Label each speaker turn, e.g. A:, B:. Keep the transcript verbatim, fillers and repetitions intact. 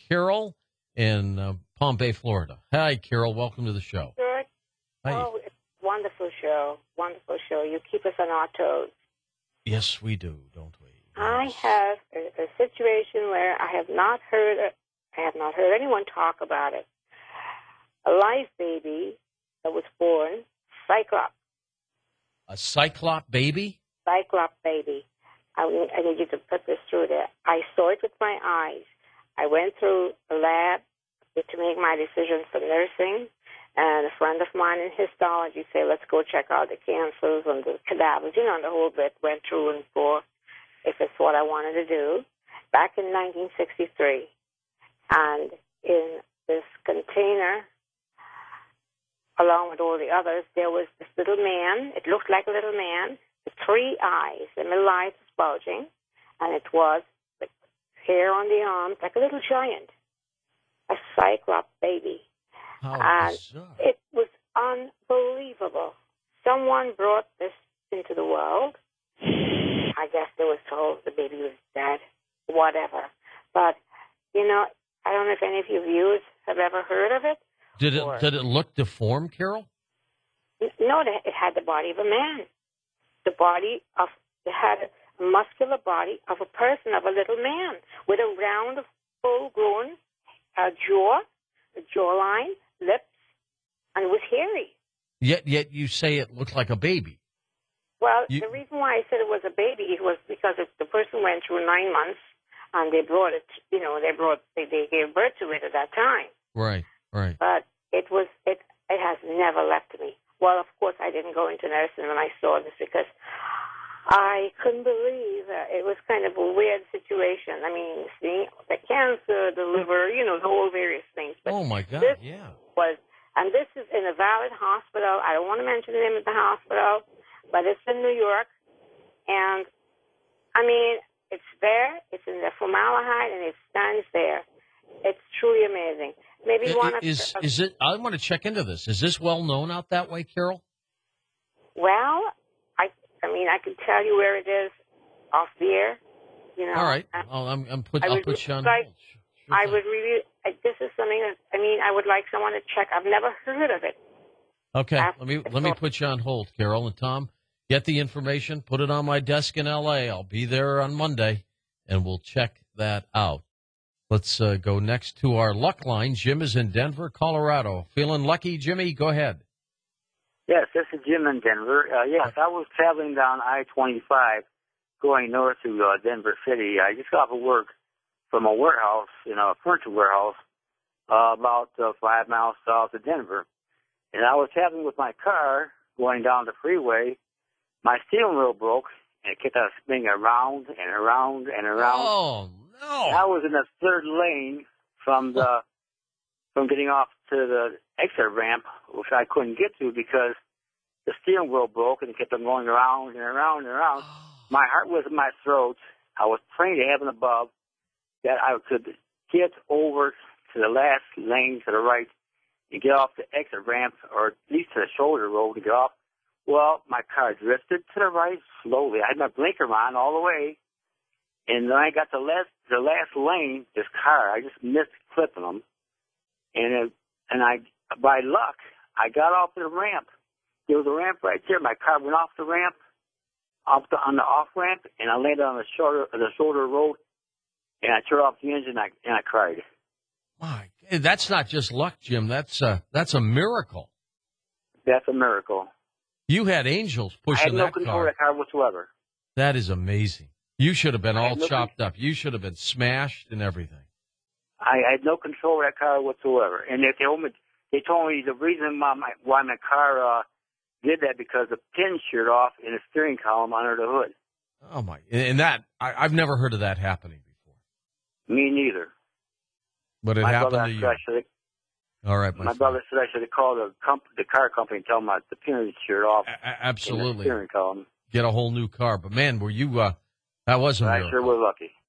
A: Carol in uh, Palm Bay, Florida. Hi, Carol. Welcome to the show.
B: Good.
A: Hi.
B: Oh, it's a wonderful show. Wonderful show. You keep us on our toes.
A: Yes, we do, don't we?
B: I
A: Yes.
B: have a, a situation where I have not heard I have not heard anyone talk about it. A live baby that was born, Cyclops,
A: A cyclop baby?
B: Cyclops baby. I, I need you to put this through there. I saw it with my eyes. I went through a lab to make my decision for nursing, and a friend of mine in histology said, let's go check out the cancers and the cadavers, you know, and the whole bit. Went through and for if it's what I wanted to do back in nineteen sixty-three. And in this container, along with all the others, there was this little man. It looked like a little man with three eyes. The middle eye was bulging, and it was with hair on the arms like a little giant, a cyclops baby.
A: How
B: and
A: bizarre.
B: it was unbelievable. Someone brought this into the world. I guess they was told the baby was dead, whatever. But, you know, I don't know if any of you viewers have ever heard of it.
A: Did it
B: or,
A: did it look deformed, Carol?
B: No, it had the body of a man. The body of, it had a muscular body of a person, of a little man, with a round, full-grown uh, jaw, a jawline, lips, and it was hairy.
A: Yet yet you say it looked like a baby.
B: Well,
A: You-
B: the reason why I said it was a baby was because it, the person went through nine months, and they brought it, you know, they brought, they, they gave birth to it at that time.
A: Right, right.
B: But it was, it, it has never left me. Well, of course, I didn't go into nursing when I saw this because I couldn't believe uh, it was kind of a weird situation. I mean, seeing the cancer, the liver, you know, the whole various things. But
A: Oh, my God,
B: this
A: yeah.
B: was, and this is in a valid hospital. I don't want to mention the name of the hospital, but it's in New York. And, I mean, it's there. It's in the formaldehyde, and it stands there. It's truly amazing. Maybe
A: I-
B: one
A: i-
B: of
A: Is,
B: the,
A: is it, I want to check into this. Is this well known out that way, Carol?
B: well, I, I mean, I can tell you where it is off the air. You know.
A: All right.
B: Uh,
A: I'll, I'm, I'm put,
B: I
A: I'll
B: would
A: put you on
B: like-
A: hold. Sure- sure
B: I
A: thing.
B: would really. I, this is something that I mean. I would like someone to check. I've never heard of it.
A: Okay,
B: After
A: let me
B: the
A: let me
B: talk.
A: put you on hold, Carol and Tom. Get the information, put it on my desk in L A. I'll be there on Monday, and we'll check that out. Let's uh, go next to our luck line. Jim is in Denver, Colorado. Feeling lucky, Jimmy? Go ahead.
C: Yes, this is Jim in Denver. Uh, yes, I was traveling down I twenty-five going north to uh, Denver City. I just got off of work from a warehouse, you know, a furniture warehouse, uh, about uh, five miles south of Denver. And I was traveling with my car going down the freeway. My steering wheel broke, and it kept on spinning around and around and around.
A: Oh, no.
C: I was in the third lane from the from getting off to the exit ramp, which I couldn't get to because the steering wheel broke and it kept on going around and around and around. My heart was in my throat. I was praying to heaven above that I could get over to the last lane to the right and get off the exit ramp, or at least to the shoulder road to get off. Well, my car drifted to the right slowly. I had my blinker on all the way. And then I got the last the last lane, this car, I just missed clipping them. And it, and I, by luck, I got off the ramp. There was a ramp right there. My car went off the ramp, off the, on the off ramp, and I landed on the shoulder the shoulder road. And I turned off the engine, and I, and I cried.
A: My, that's not just luck, Jim. That's uh, that's a miracle.
C: That's a miracle.
A: You had angels
C: I
A: pushing
C: had no
A: that
C: control
A: car.
C: of that car whatsoever.
A: That is amazing. You should have been
C: I
A: all
C: had no
A: chopped up. You should have been smashed and everything.
C: I had no control of that car whatsoever. And they told me, they told me the reason why my, why my car uh, did that because the pin sheared off in the steering column under the hood.
A: Oh, my. And that, I, I've never heard of that happening before.
C: Me neither.
A: But it
C: my
A: happened
C: brother
A: to you.
C: said I should
A: All right,
C: my
A: my, friend.
C: brother said I should have called the, comp- the car company and tell them that the pin was sheared off
A: A- a-
C: in the
A: absolutely.
C: steering column.
A: Get a whole new car. But, man, were you, uh, that was a
C: But I
A: miracle.
C: sure was lucky.